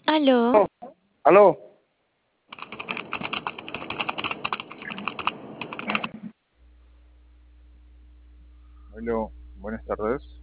Aló, Oh, aló, Hola, buenas tardes.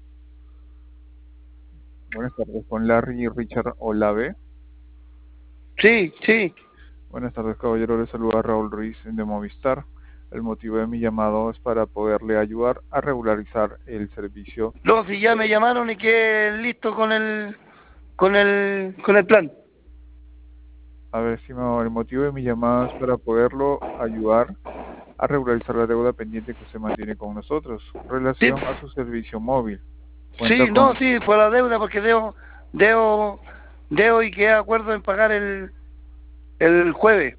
Buenas tardes con Larry y Richard Olave. sí, sí. Buenas tardes, caballero. Le saluda Raúl Ruiz de Movistar. El motivo de mi llamado es para poderle ayudar a regularizar el servicio. No, si ya me llamaron y quedé listo con el plan. A ver, estimado, el motivo de mi llamada es para poderlo ayudar a regularizar la deuda pendiente que usted mantiene con nosotros con Sí, relación a su servicio móvil. Cuenta sí, no, con sí, fue la deuda porque debo, debo y quedé de acuerdo en pagar el jueves.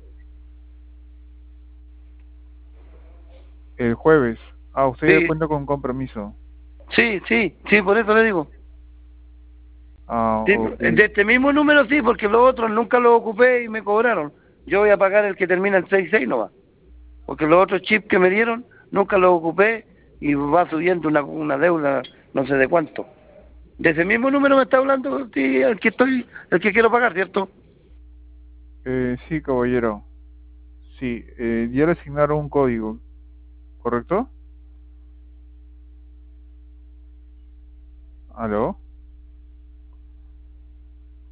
el jueves. Ah, usted ya Sí, cuenta con compromiso. sí, sí, sí, por eso le digo. Ah, Sí, ok. de este mismo número sí, porque los otros nunca los ocupé y me cobraron. Yo voy a pagar el que termina en 66 nomás, porque los otros chips que me dieron nunca los ocupé y va subiendo una deuda no sé de cuánto. De ese mismo número me está hablando, sí, el que quiero pagar, ¿cierto? Sí, caballero. Sí, ya le asignaron un código, ¿correcto? ¿Aló?